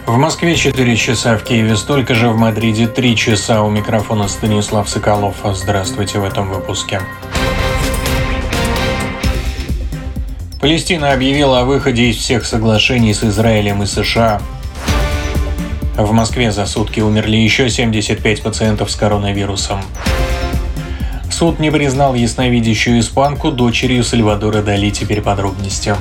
В Москве 4 часа, в Киеве столько же, в Мадриде 3 часа. У микрофона Станислав Соколов. Здравствуйте в этом выпуске. Палестина объявила о выходе из всех соглашений с Израилем и США. В Москве за сутки умерли еще 75 пациентов с коронавирусом. Суд не признал ясновидящую испанку дочерью Сальвадора Дали. Теперь подробности.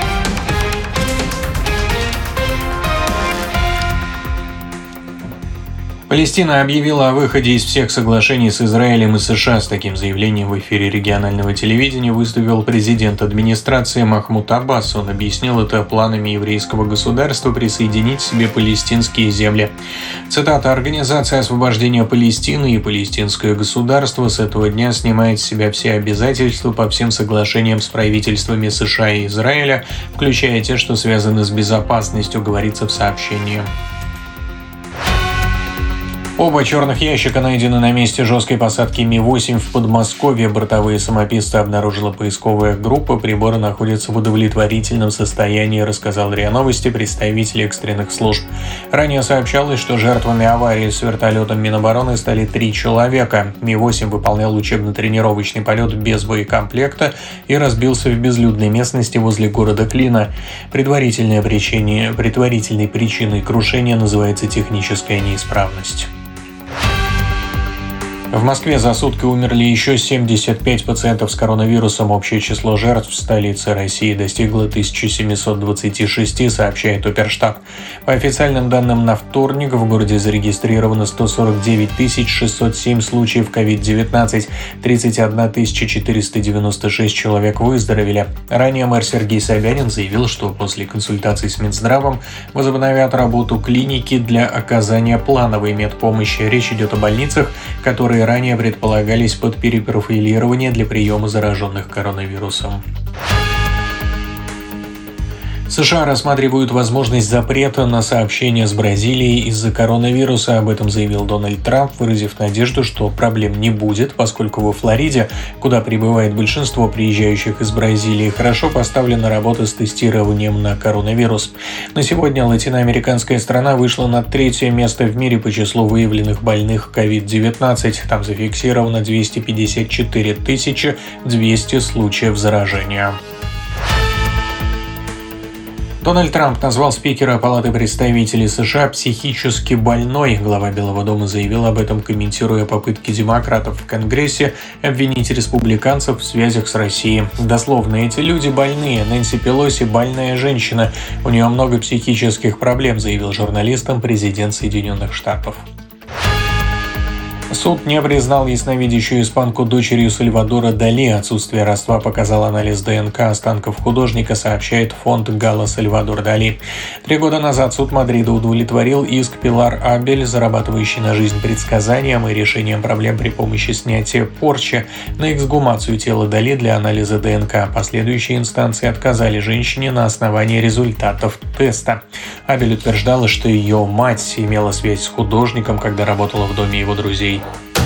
Палестина объявила о выходе из всех соглашений с Израилем и США. С таким заявлением в эфире регионального телевидения выступил президент администрации Махмуд Аббас. Он объяснил это планами еврейского государства присоединить к себе палестинские земли. Цитата: «Организация освобождения Палестины и палестинское государство с этого дня снимает с себя все обязательства по всем соглашениям с правительствами США и Израиля, включая те, что связаны с безопасностью», говорится в сообщении. Оба черных ящика найдены на месте жесткой посадки Ми-8 в Подмосковье. Бортовые самописцы обнаружила поисковая группа. Приборы находятся в удовлетворительном состоянии, рассказал РИА Новости представитель экстренных служб. Ранее сообщалось, что жертвами аварии с вертолетом Минобороны стали 3 человека. Ми-8 выполнял учебно-тренировочный полет без боекомплекта и разбился в безлюдной местности возле города Клина. Предварительной причиной крушения называется техническая неисправность. В Москве за сутки умерли еще 75 пациентов с коронавирусом. Общее число жертв в столице России достигло 1726, сообщает Оперштаб. По официальным данным, на вторник в городе зарегистрировано 149 607 случаев COVID-19, 31 496 человек выздоровели. Ранее мэр Сергей Собянин заявил, что после консультаций с Минздравом возобновят работу клиники для оказания плановой медпомощи. Речь идет о больницах, которые ранее предполагались под перепрофилирование для приема зараженных коронавирусом. США рассматривают возможность запрета на сообщения с Бразилией из-за коронавируса. Об этом заявил Дональд Трамп, выразив надежду, что проблем не будет, поскольку во Флориде, куда прибывает большинство приезжающих из Бразилии, хорошо поставлена работа с тестированием на коронавирус. На сегодня латиноамериканская страна вышла на 3-е место в мире по числу выявленных больных COVID-19. Там зафиксировано 254 200 случаев заражения. Дональд Трамп назвал спикера Палаты представителей США психически больной. Глава Белого дома заявил об этом, комментируя попытки демократов в Конгрессе обвинить республиканцев в связях с Россией. Дословно: «Эти люди больные. Нэнси Пелоси – больная женщина. У нее много психических проблем», заявил журналистам президент Соединенных Штатов. Суд не признал ясновидящую испанку дочерью Сальвадора Дали. Отсутствие родства показал анализ ДНК останков художника, сообщает фонд Гала Сальвадор Дали. 3 года назад суд Мадрида удовлетворил иск Пилар Абель, зарабатывающий на жизнь предсказанием и решением проблем при помощи снятия порчи, на эксгумацию тела Дали для анализа ДНК. Последующие инстанции отказали женщине на основании результатов теста. Абель утверждала, что ее мать имела связь с художником, когда работала в доме его друзей.